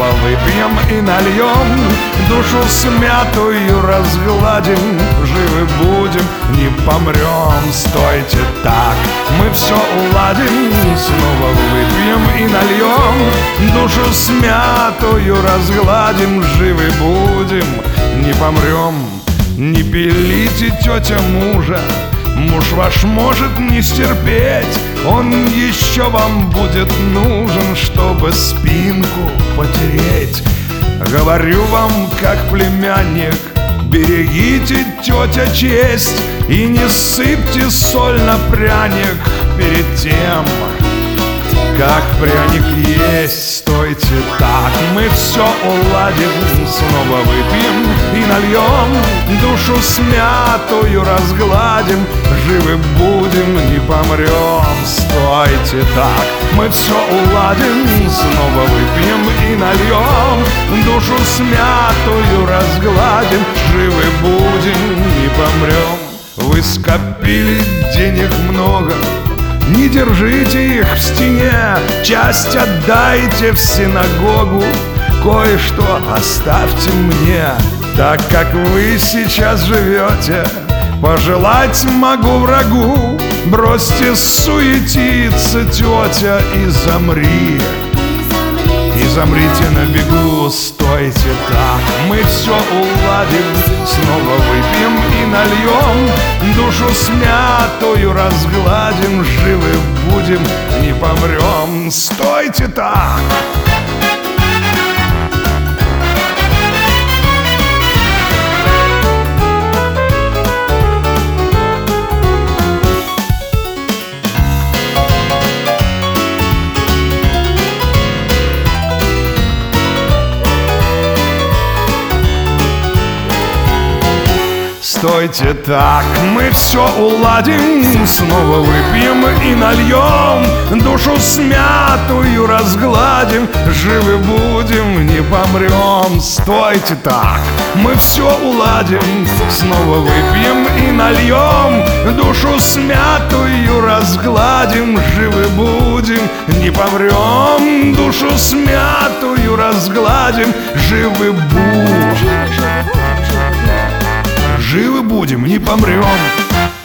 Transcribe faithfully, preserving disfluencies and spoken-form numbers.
снова выпьем и нальем, душу смятую разгладим, живы будем, не помрем. Стойте так, мы все уладим, снова выпьем и нальем, душу смятую разгладим, живы будем, не помрем. Не пилите, тетя, мужа, муж ваш может не стерпеть, он еще вам будет нужен, чтобы спинку потереть. Говорю вам, как племянник, берегите, тетя, честь, и не сыпьте соль на пряник перед тем, как пряник есть. Стойте так, мы все уладим, снова выпьем и нальем, душу смятую разгладим, живы будем, не помрем. Стойте так, мы все уладим, снова выпьем и нальем, душу смятую разгладим, живы будем, не помрем. Вы скопили денег много, не держите их в стене, часть отдайте в синагогу, кое-что оставьте мне. Так как вы сейчас живете, пожелать могу врагу, бросьте суетиться, тетя, и замри, и замрите на бегу. Стойте так, мы все уладим, снова выпьем и нальем, душу смятую разгладим, живы будем, не помрем. Стойте так. Стойте так, мы все уладим, снова выпьем и нальем, душу смятую разгладим, живы будем, не помрем. Стойте так, мы все уладим, снова выпьем и нальем, душу смятую разгладим, живы будем, не помрем. Душу смятую разгладим, живы будем, живы будем, не помрем.